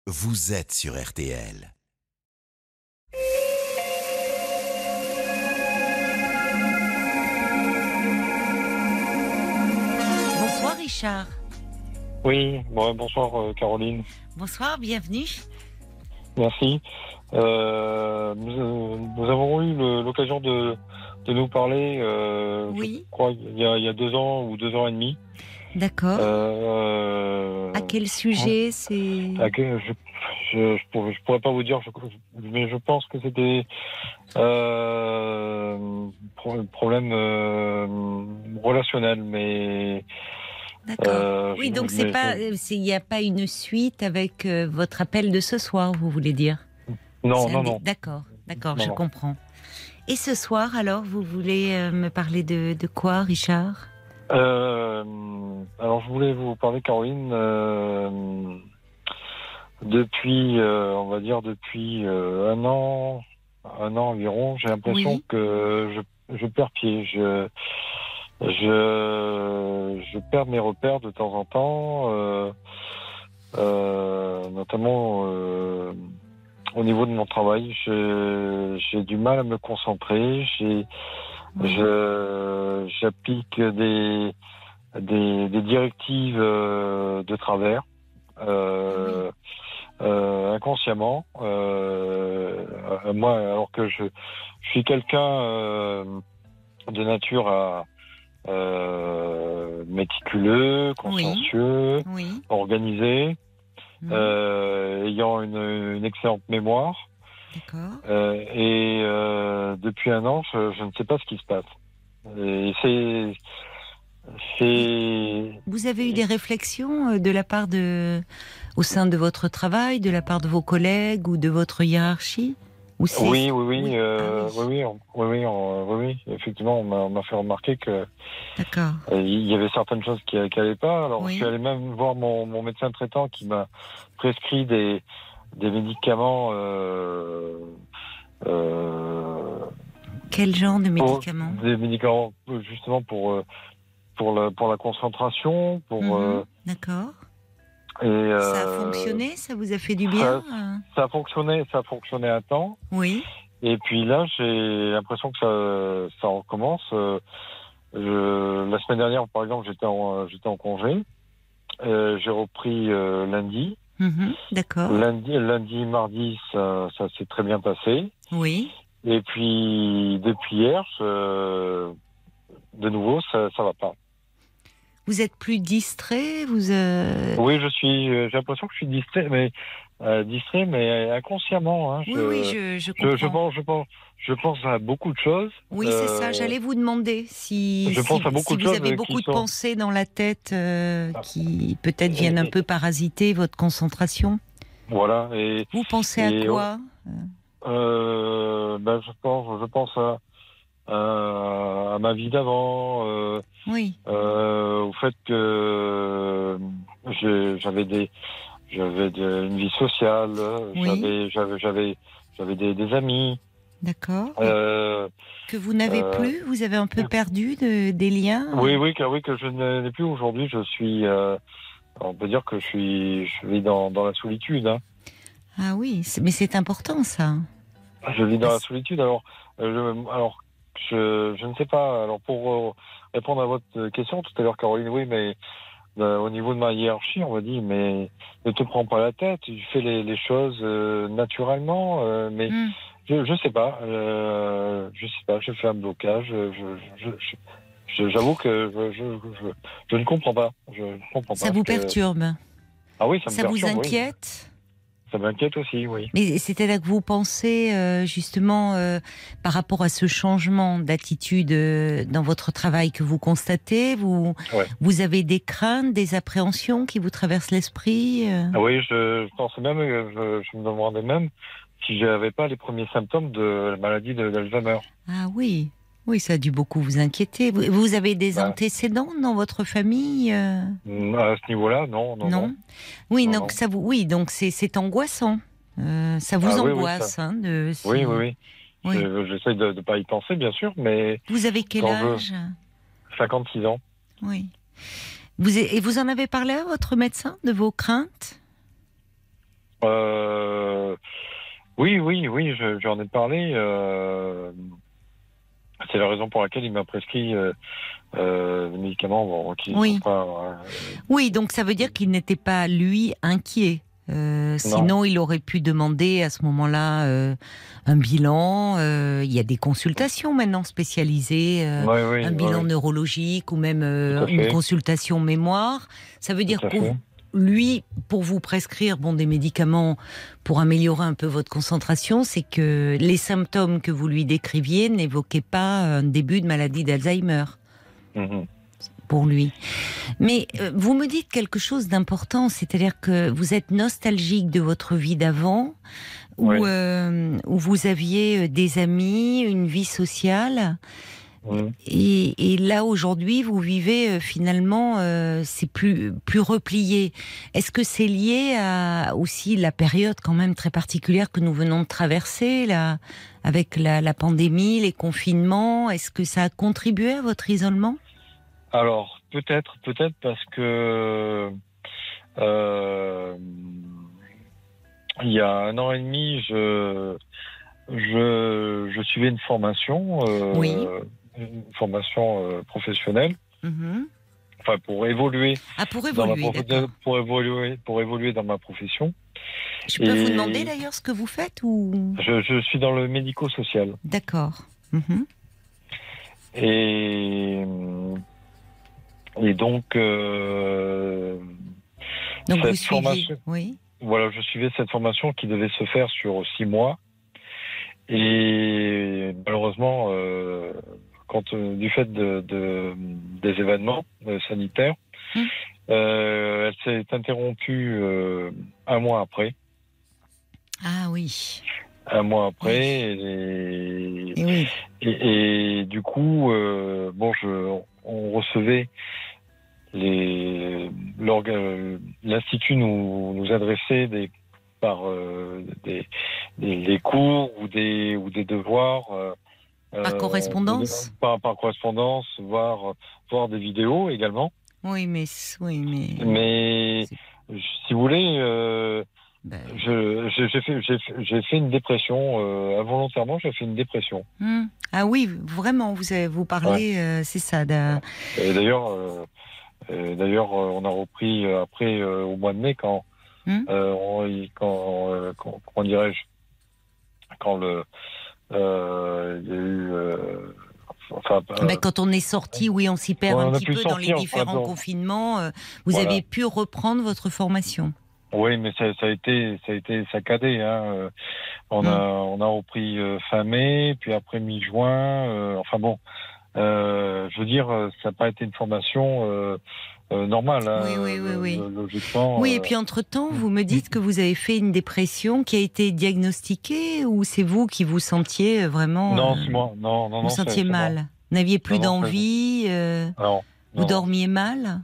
vous êtes sur RTL. Bonsoir Richard. Oui, bonsoir Caroline. Bonsoir, bienvenue. Merci. Nous avons eu l'occasion de nous parler, Oui. je crois, il y a 2 ans ou 2 ans et demi. D'accord. À quel sujet c'est... Je pourrais pas vous dire, mais je pense que c'était problème relationnel, mais... D'accord. Oui, donc il n'y a pas une suite avec votre appel de ce soir, vous voulez dire? Non. D'accord, Non, je non. comprends. Et ce soir, alors, vous voulez me parler de quoi, Richard? Alors, je voulais vous parler, Caroline, depuis, on va dire depuis 1 an environ, j'ai l'impression Oui. que je perds pied. Je perds mes repères de temps en temps, notamment au niveau de mon travail. J'ai du mal à me concentrer. J'applique des directives de travers, inconsciemment. Moi, alors que je suis quelqu'un de nature méticuleux, consciencieux, Oui. organisé, ayant une excellente mémoire. D'accord. Et depuis 1 an, je ne sais pas ce qui se passe. Et Vous avez eu des réflexions de la part au sein de votre travail, de la part de vos collègues ou de votre hiérarchie? Ou c'est... Oui, effectivement, on m'a fait remarquer que D'accord. il y avait certaines choses qui n'allaient pas. Alors, Oui. je suis allé même voir mon médecin traitant qui m'a prescrit des médicaments. Quel genre de médicaments? Des médicaments justement pour la concentration, D'accord. et Ça a fonctionné? Ça vous a fait du bien? ça a fonctionné un temps. Oui. Et puis là, j'ai l'impression que ça recommence. La semaine dernière, par exemple, j'étais en congé. J'ai repris lundi. D'accord. Lundi, mardi, ça s'est très bien passé. Oui. Et puis depuis hier, de nouveau, ça va pas. Vous êtes plus distrait? Oui, j'ai l'impression que je suis distrait, mais inconsciemment. Hein. Oui, je comprends. Je pense à beaucoup de choses. Oui, c'est ça. J'allais vous demander si vous avez beaucoup de pensées dans la tête qui peut-être viennent un peu parasiter votre concentration. Voilà. Et vous pensez à quoi? Je pense à ma vie d'avant. Oui. Au fait que j'avais une vie sociale. Oui. J'avais des amis. D'accord. Que vous n'avez plus? Vous avez un peu perdu des liens? Oui, que je n'ai plus aujourd'hui. Je suis, on peut dire que je vis dans la solitude. Hein. Ah oui, mais c'est important ça. Je vis dans la solitude. Alors, je ne sais pas. Alors, pour répondre à votre question tout à l'heure, Caroline, oui, mais au niveau de ma hiérarchie, on m'a dit, mais ne te prends pas la tête, tu fais les choses naturellement, mais je sais pas, je fais un blocage, j'avoue que je ne comprends pas. Ça vous perturbe? Ah oui, ça me perturbe. Ça vous inquiète? Oui. Ça m'inquiète aussi, oui. Mais c'est-à-dire que vous pensez justement par rapport à ce changement d'attitude dans votre travail que vous constatez, vous avez des craintes, des appréhensions qui vous traversent l'esprit? Ah oui, je pensais même, je me demandais même si j'avais pas les premiers symptômes de la maladie d'Alzheimer. Ah oui, ça a dû beaucoup vous inquiéter. Vous avez des antécédents dans votre famille? À ce niveau-là, non. Oui, non, donc donc c'est angoissant. Ça vous angoisse, oui. J'essaie de ne pas y penser, bien sûr, mais... Vous avez quel âge? 56 ans. Oui. Et vous en avez parlé à votre médecin de vos craintes? Oui, j'en ai parlé. C'est la raison pour laquelle il m'a prescrit des médicaments qui ne sont pas... Oui, donc ça veut dire qu'il n'était pas, lui, inquiet. Sinon, il aurait pu demander à ce moment-là un bilan. Il y a des consultations maintenant spécialisées, un bilan neurologique ou même une consultation mémoire. Ça veut dire pour lui, pour vous prescrire des médicaments pour améliorer un peu votre concentration, c'est que les symptômes que vous lui décriviez n'évoquaient pas un début de maladie d'Alzheimer. Pour lui. Mais vous me dites quelque chose d'important, c'est-à-dire que vous êtes nostalgique de votre vie d'avant, où vous aviez des amis, une vie sociale, et là aujourd'hui vous vivez finalement, c'est plus replié. Est-ce que c'est lié à aussi la période quand même très particulière que nous venons de traverser, là, avec la pandémie, les confinements? Est-ce que ça a contribué à votre isolement ? Alors, peut-être parce que il y a 1 an et demi, je suivais une formation, professionnelle, enfin pour évoluer, pour évoluer dans ma profession. Je peux vous demander d'ailleurs ce que vous faites ou... Je suis dans le médico-social. D'accord. Et donc cette formation, voilà, je suivais cette formation qui devait se faire sur 6 mois. Et malheureusement, du fait des événements sanitaires, elle s'est interrompue 1 mois après. Ah oui. 1 mois après, et du coup, on recevait l'institut nous adressait des cours ou des devoirs par correspondance, par correspondance, voire des vidéos également. Mais si vous voulez, j'ai fait une dépression involontairement. J'ai fait une dépression. Ah oui, vraiment, vous parlez, c'est ça. Et d'ailleurs, on a repris après au mois de mai quand comment dirais-je, quand il y a eu quand on est sorti, on s'y perd un petit peu dans les différents confinements. Vous avez pu reprendre votre formation. Oui, mais ça a été saccadé. On a repris fin mai, puis après mi-juin. Je veux dire, ça n'a pas été une formation normale. Oui. Logiquement. Oui, et puis entre-temps, vous me dites que vous avez fait une dépression qui a été diagnostiquée, ou c'est vous qui vous sentiez vraiment... Non, c'est moi. Non. Vous sentiez mal. Vous n'aviez plus d'envie. Non. Vous dormiez mal.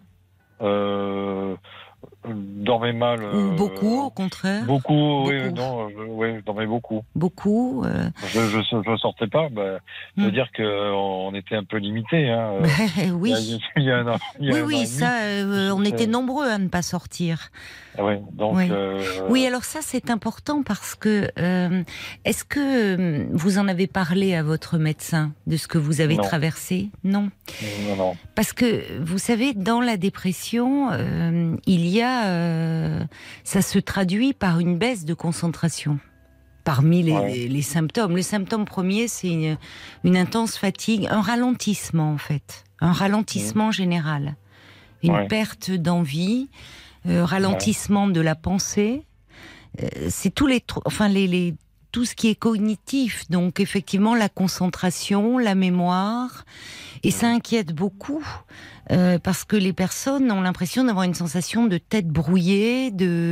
Dormais mal. Ou beaucoup, au contraire. Beaucoup. Je dormais beaucoup. Beaucoup. Je sortais pas. Ça veut dire qu'on était un peu limité. Oui. Il y a un an. On était nombreux à ne pas sortir. Oui, donc. Oui, alors ça c'est important parce que est-ce que vous en avez parlé à votre médecin de ce que vous avez traversé ? Non. Parce que vous savez, dans la dépression, il y a, ça se traduit par une baisse de concentration. Parmi les symptômes, le symptôme premier, c'est une intense fatigue, un ralentissement en fait, un ralentissement général, une perte d'envie. Ralentissement de la pensée, c'est tout ce qui est cognitif, donc effectivement la concentration, la mémoire, et ça inquiète beaucoup parce que les personnes ont l'impression d'avoir une sensation de tête brouillée,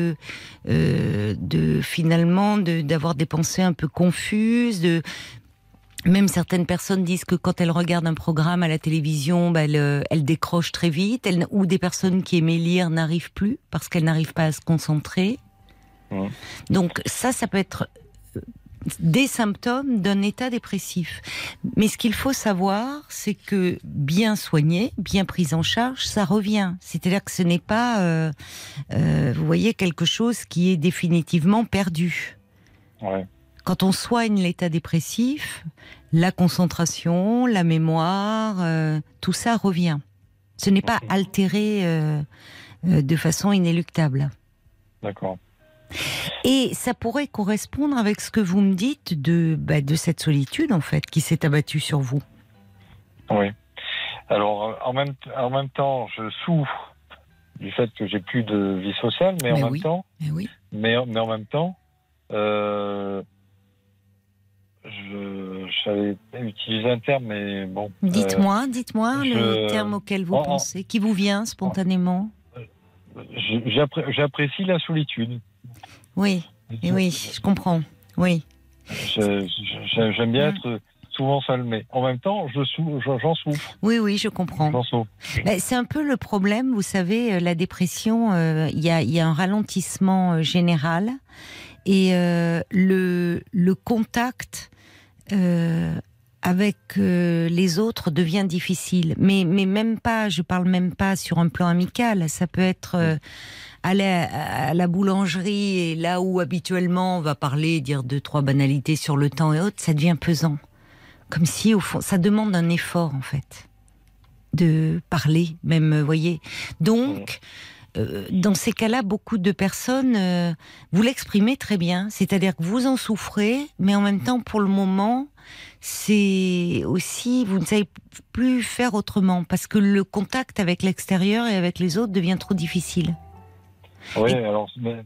d'avoir des pensées un peu confuses, Même certaines personnes disent que quand elles regardent un programme à la télévision, elles décrochent très vite, ou des personnes qui aimaient lire n'arrivent plus parce qu'elles n'arrivent pas à se concentrer. Donc ça peut être des symptômes d'un état dépressif. Mais ce qu'il faut savoir, c'est que bien soigné, bien pris en charge, ça revient. C'est-à-dire que ce n'est pas, vous voyez, quelque chose qui est définitivement perdu. Ouais. Quand on soigne l'état dépressif, la concentration, la mémoire, tout ça revient. Ce n'est pas altéré de façon inéluctable. D'accord. Et ça pourrait correspondre avec ce que vous me dites de cette solitude, en fait, qui s'est abattue sur vous. Oui. Alors, en même temps, je souffre du fait que j'ai plus de vie sociale, mais en même temps, j'avais utilisé un terme, mais bon. Dites-moi le terme auquel vous pensez, qui vous vient spontanément. J'apprécie la solitude. Oui, et oui, je comprends. Oui. J'aime bien être souvent seul, mais en même temps, j'en souffre. Oui, je comprends. J'en souffre. C'est un peu le problème, vous savez, la dépression, il y a un ralentissement général et le contact avec les autres devient difficile. Mais même pas, je parle même pas sur un plan amical, ça peut être aller à la boulangerie et là où habituellement on va parler, dire 2-3 banalités sur le temps et autres, ça devient pesant. Comme si au fond, ça demande un effort en fait de parler, même, vous voyez. Donc, dans ces cas-là, beaucoup de personnes, vous l'exprimez très bien, c'est-à-dire que vous en souffrez, mais en même temps, pour le moment, c'est aussi, vous ne savez plus faire autrement, parce que le contact avec l'extérieur et avec les autres devient trop difficile. Oui, alors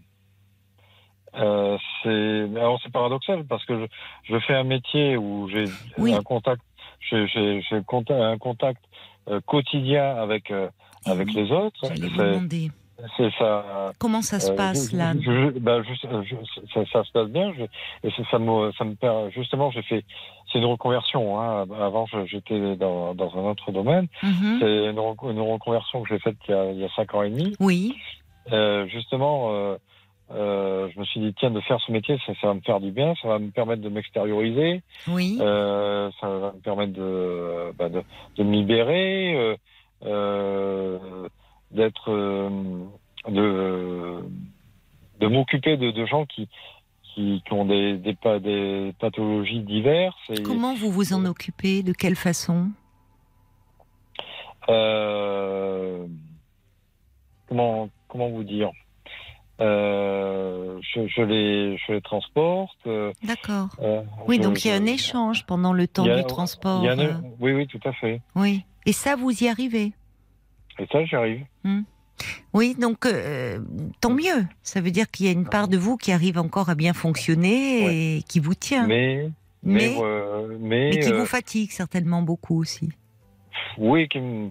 c'est paradoxal, parce que je fais un métier où j'ai un contact, j'ai un contact quotidien avec les autres. J'allais vous demander. C'est ça. Comment ça se passe là? Ça se passe bien. Et ça me permet, justement, c'est une reconversion. Hein. Avant, j'étais dans un autre domaine. Mm-hmm. C'est une reconversion que j'ai faite il y a 5 ans et demi. Oui. Justement, je me suis dit, tiens, de faire ce métier, ça va me faire du bien, ça va me permettre de m'extérioriser. Oui. Ça va me permettre de me libérer. De m'occuper de gens qui ont des pathologies diverses. Comment vous vous en occupez? De quelle façon? Comment vous dire? Je les transporte. D'accord. Oui, donc il y a un échange pendant le temps du transport. Oui, tout à fait. Oui. Et ça, vous y arrivez? Et ça, j'y arrive. Oui, donc tant mieux. Ça veut dire qu'il y a une part de vous qui arrive encore à bien fonctionner et qui vous tient. Mais qui vous fatigue certainement beaucoup aussi. Oui,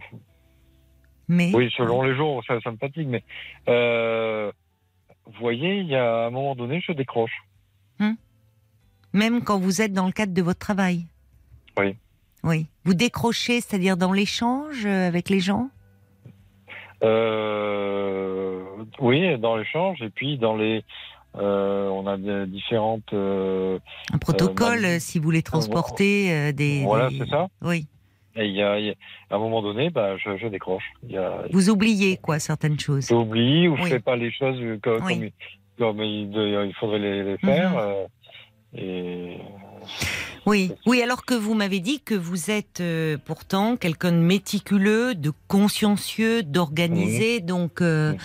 oui, selon les jours, ça me fatigue. Mais vous voyez, il y a un moment donné, je décroche. Même quand vous êtes dans le cadre de votre travail. Oui. Oui. Vous décrochez, c'est-à-dire dans l'échange avec les gens? Oui, dans l'échange, et puis dans les... on a des différentes... un protocole, si vous les transportez, Voilà, c'est ça. Oui. Et il y a à un moment donné, je décroche. Vous oubliez, certaines choses. J'oublie, ou je fais pas les choses comme il faudrait les faire. Oui, alors que vous m'avez dit que vous êtes pourtant quelqu'un de méticuleux, de consciencieux, d'organisé, donc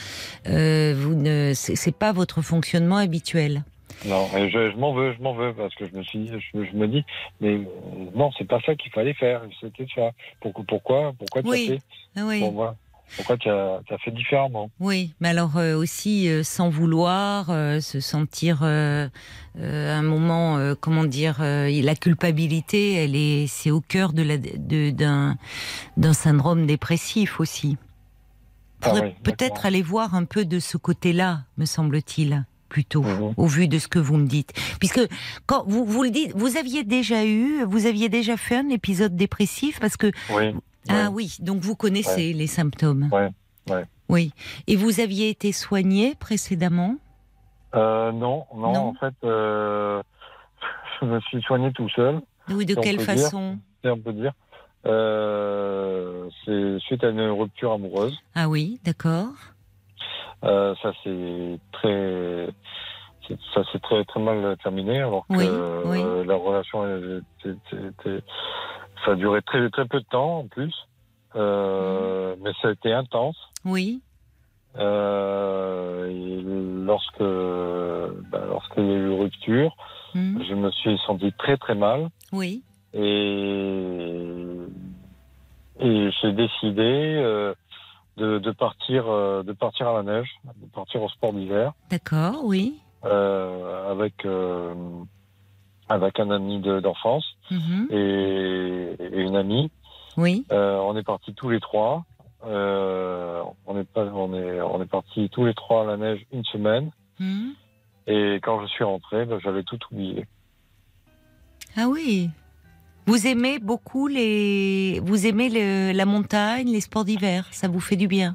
c'est pas votre fonctionnement habituel. Non, et je m'en veux, parce que je me dis, mais non, c'est pas ça qu'il fallait faire, c'était ça. Pourquoi tu as fait? Oui. Pourquoi tu as fait différemment? Oui, mais alors aussi, sans vouloir se sentir un moment, la culpabilité, c'est au cœur d'un syndrome dépressif aussi. Faudrait peut-être aller voir un peu de ce côté-là, me semble-t-il, plutôt, au vu de ce que vous me dites. Puisque quand vous le dites, vous aviez déjà fait un épisode dépressif, parce que... Oui, donc vous connaissez les symptômes. Oui. Et vous aviez été soigné précédemment? Non, en fait, je me suis soigné tout seul. Oui, de quelle façon? Si on peut dire. C'est suite à une rupture amoureuse. Ah oui, d'accord. Ça c'est très très mal terminé, alors que la relation ça a duré très très peu de temps en plus, mais ça a été intense. Oui. Et lorsqu'il y a eu rupture, je me suis senti très très mal. Oui. Et j'ai décidé de partir à la neige, de partir au sport d'hiver. D'accord, oui. Avec un ami d'enfance et une amie. Oui. On est partis tous les trois. On est partis tous les trois à la neige une semaine. Et quand je suis rentré, j'avais tout oublié. Ah oui. Vous aimez beaucoup la montagne, les sports d'hiver, ça vous fait du bien?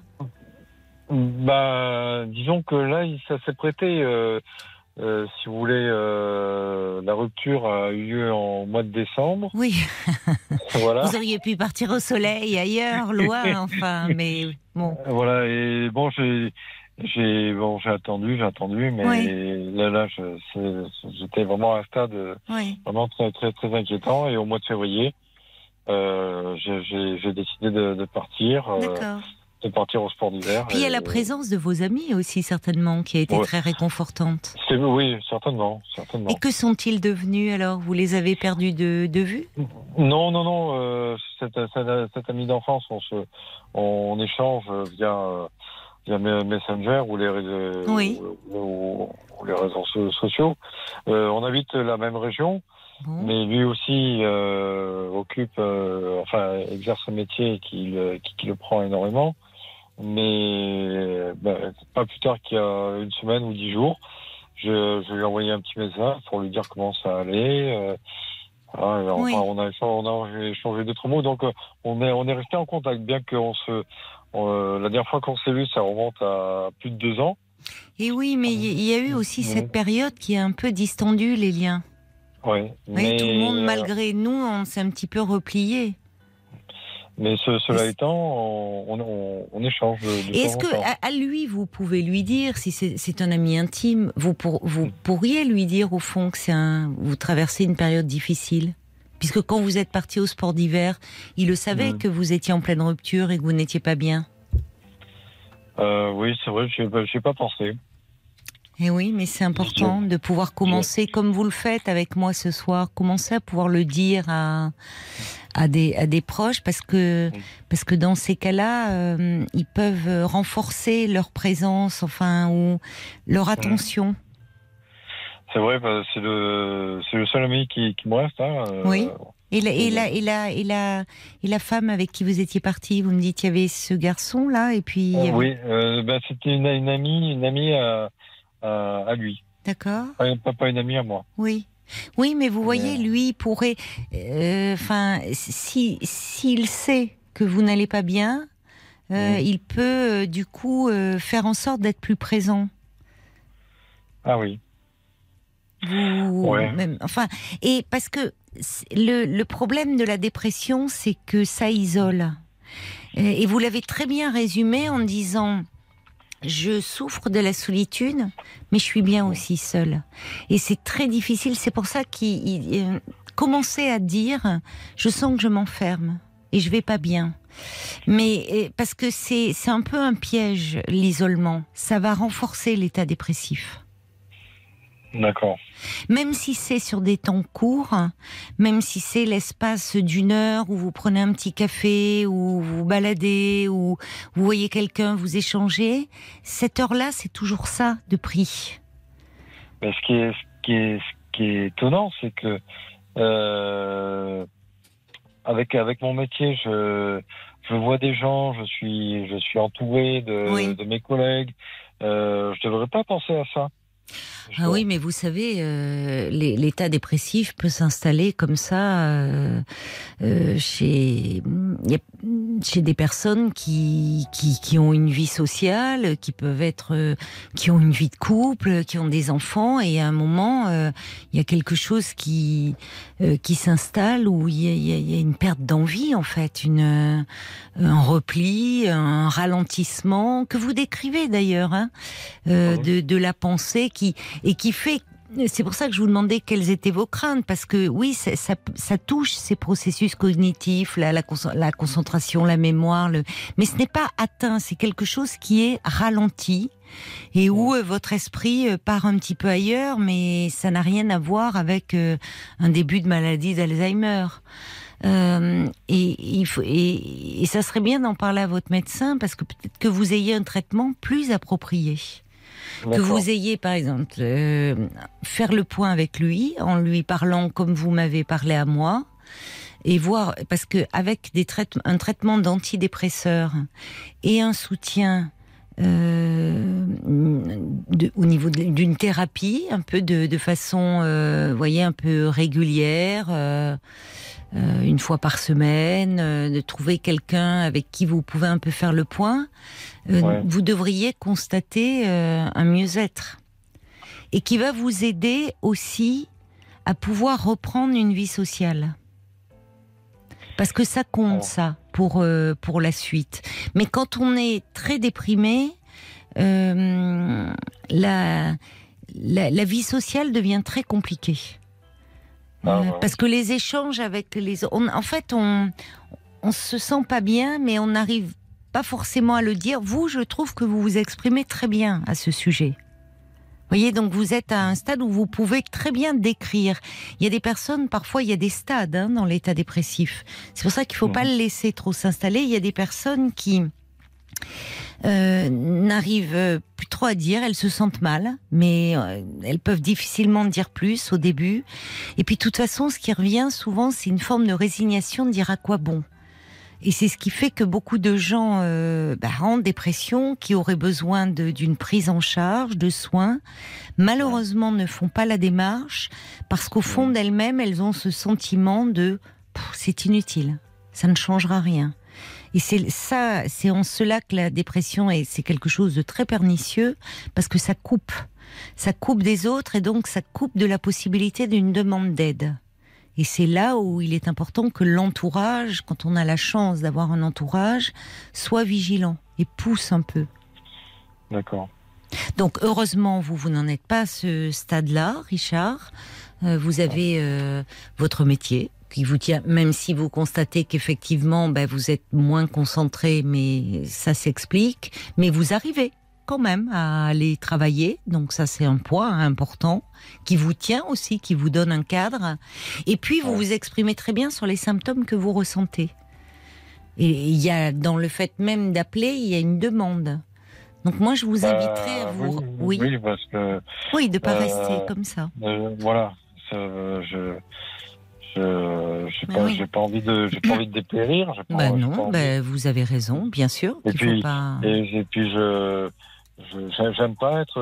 Disons que là, ça s'est prêté. Si vous voulez, la rupture a eu lieu en mois de décembre. Oui. Voilà. Vous auriez pu partir au soleil ailleurs, loin, enfin, mais bon. Voilà. Et bon, j'ai attendu, mais oui. là, j'étais vraiment à un stade vraiment très, très, très inquiétant. Et au mois de février, j'ai décidé de partir. D'accord. De partir au sport d'hiver. Puis il y a la présence de vos amis aussi, certainement, qui a été très réconfortante. Oui, certainement. Et que sont-ils devenus alors? Vous les avez perdus de vue? Non. Cet ami d'enfance, on échange via Messenger ou les réseaux sociaux. On habite la même région, mais lui aussi exerce un métier qui le prend énormément. Mais pas plus tard qu'il y a une semaine ou 10 jours, je lui ai envoyé un petit message pour lui dire comment ça allait. On a échangé 2-3 mots, donc on est resté en contact, bien que la dernière fois qu'on s'est vu, ça remonte à plus de 2 ans. Et oui, mais il y a eu aussi cette période qui a un peu distendu les liens. Oui. Mais tout le monde, malgré nous, on s'est un petit peu replié. Mais cela étant, on échange de temps en temps. Est-ce que à lui, vous pouvez lui dire, si c'est un ami intime, vous pourriez lui dire au fond que vous traversez une période difficile? Puisque quand vous êtes parti au sport d'hiver, il le savait que vous étiez en pleine rupture et que vous n'étiez pas bien. Oui, c'est vrai, je n'ai pas pensé. Et oui, mais c'est important de pouvoir commencer, comme vous le faites avec moi ce soir, commencer à pouvoir le dire à des proches, parce que dans ces cas-là, ils peuvent renforcer leur présence, ou leur attention. C'est vrai, c'est le seul ami qui me reste. Oui. Et la femme avec qui vous étiez parti, vous me dites qu'il y avait ce garçon-là, et puis. Oui, c'était une amie à lui. D'accord. Pas une amie à moi. Oui. Oui, mais vous voyez, lui pourrait, s'il sait que vous n'allez pas bien, il peut du coup faire en sorte d'être plus présent. Ah oui. Et parce que le problème de la dépression, c'est que ça isole. Et vous l'avez très bien résumé en disant: je souffre de la solitude, mais je suis bien aussi seule. Et c'est très difficile. C'est pour ça qu'il commençait à dire: je sens que je m'enferme et je vais pas bien. Mais parce que c'est un peu un piège, l'isolement. Ça va renforcer l'état dépressif. D'accord. Même si c'est sur des temps courts, même si c'est l'espace d'une heure où vous prenez un petit café, ou vous baladez, ou vous voyez quelqu'un, vous échangez, cette heure-là, c'est toujours ça de prix. Mais ce qui est étonnant, c'est que avec mon métier, je vois des gens, je suis entouré de mes collègues. Je devrais pas penser à ça. Ah oui, mais vous savez, l'état dépressif peut s'installer comme ça. Il chez des personnes qui ont une vie sociale, qui peuvent être, qui ont une vie de couple, qui ont des enfants, et à un moment, il y a quelque chose qui s'installe où il y a une perte d'envie, en fait, un repli, un ralentissement que vous décrivez d'ailleurs, hein, de la pensée qui fait. C'est pour ça que je vous demandais quelles étaient vos craintes, parce que oui, ça touche ces processus cognitifs, la concentration, la mémoire, mais ce n'est pas atteint, c'est quelque chose qui est ralenti et où votre esprit part un petit peu ailleurs, mais ça n'a rien à voir avec un début de maladie d'Alzheimer. Et ça serait bien d'en parler à votre médecin, parce que peut-être que vous ayez un traitement plus approprié. Que vous ayez, par exemple, faire le point avec lui, en lui parlant comme vous m'avez parlé à moi, et voir, parce que avec un traitement d'antidépresseurs et un soutien au niveau d'une thérapie, un peu de façon, voyez, un peu régulière, une fois par semaine, de trouver quelqu'un avec qui vous pouvez un peu faire le point, vous devriez constater un mieux-être, et qui va vous aider aussi à pouvoir reprendre une vie sociale. Parce que ça compte, ça, pour la suite. Mais quand on est très déprimé, la vie sociale devient très compliquée. Parce que les échanges avec les autres, en fait, on se sent pas bien, mais on n'arrive pas forcément à le dire. Vous, je trouve que vous vous exprimez très bien à ce sujet. Vous voyez, donc vous êtes à un stade où vous pouvez très bien décrire. Il y a des personnes, parfois il y a des stades dans l'état dépressif. C'est pour ça qu'il ne faut pas le laisser trop s'installer. Il y a des personnes qui n'arrivent plus trop à dire, elles se sentent mal, mais elles peuvent difficilement dire plus au début. Et puis de toute façon, ce qui revient souvent, c'est une forme de résignation, de dire à quoi bon. Et c'est ce qui fait que beaucoup de gens en dépression, qui auraient besoin d'une prise en charge, de soins, malheureusement ne font pas la démarche, parce qu'au fond d'elles-mêmes, elles ont ce sentiment de c'est inutile, ça ne changera rien. Et c'est en cela que la dépression c'est quelque chose de très pernicieux, parce que ça coupe des autres, et donc ça coupe de la possibilité d'une demande d'aide. Et c'est là où il est important que l'entourage, quand on a la chance d'avoir un entourage, soit vigilant et pousse un peu. D'accord. Donc heureusement, vous n'en êtes pas à ce stade-là, Richard. Vous avez votre métier qui vous tient, même si vous constatez qu'effectivement, vous êtes moins concentré, mais ça s'explique. Mais vous arrivez quand même à aller travailler, donc ça c'est un point important qui vous tient aussi, qui vous donne un cadre, et puis vous vous exprimez très bien sur les symptômes que vous ressentez, et il y a, dans le fait même d'appeler, il y a une demande, donc moi je vous inviterais à vous... Oui, parce que... Oui, de ne pas rester comme ça. Voilà, j'ai pas envie de dépérir. Non, vous avez raison, bien sûr. Et puis j'aime pas être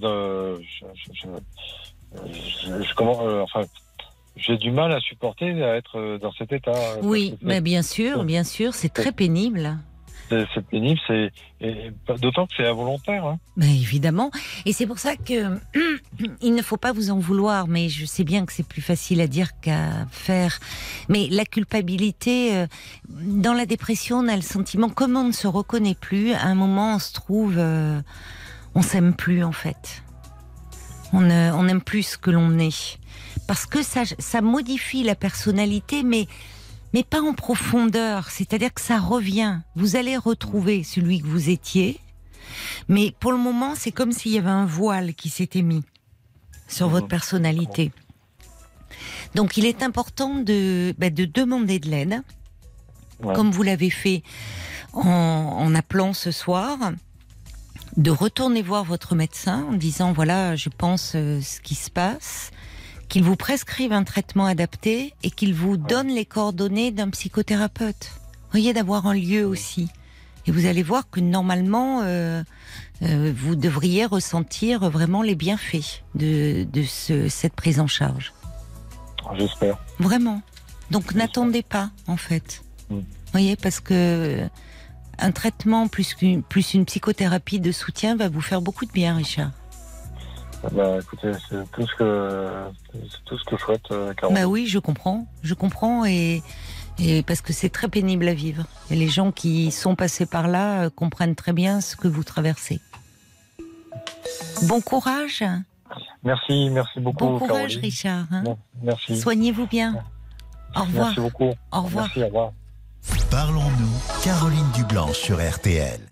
j'ai du mal à supporter à être dans cet état. Oui, mais bien sûr, c'est très pénible. C'est pénible, d'autant que c'est involontaire. Hein. Mais évidemment, et c'est pour ça que il ne faut pas vous en vouloir, mais je sais bien que c'est plus facile à dire qu'à faire. Mais la culpabilité, dans la dépression, on a le sentiment, comme on ne se reconnaît plus, à un moment on se trouve, on s'aime plus en fait. On n'aime plus ce que l'on est, parce que ça modifie la personnalité, mais pas en profondeur, c'est-à-dire que ça revient. Vous allez retrouver celui que vous étiez, mais pour le moment, c'est comme s'il y avait un voile qui s'était mis sur votre personnalité. Donc, il est important de demander de l'aide, comme vous l'avez fait en appelant ce soir, de retourner voir votre médecin en disant, voilà, je pense ce qui se passe, qu'il vous prescrive un traitement adapté et qu'il vous donne les coordonnées d'un psychothérapeute. Voyez, d'avoir un lieu aussi. Et vous allez voir que normalement, vous devriez ressentir vraiment les bienfaits de cette prise en charge. J'espère. Vraiment. Donc n'attendez pas, en fait. voyez, parce que un traitement plus une psychothérapie de soutien va vous faire beaucoup de bien, Richard. Écoutez, c'est tout ce que je souhaite, Caroline. Oui, je comprends et parce que c'est très pénible à vivre. Et les gens qui sont passés par là comprennent très bien ce que vous traversez. Bon courage. Merci beaucoup, Bon courage, Caroline. Richard. Bon, merci. Soignez-vous bien. Au revoir. Merci beaucoup. Au revoir. Merci, au revoir. Parlons-nous, Caroline Dublanche sur RTL.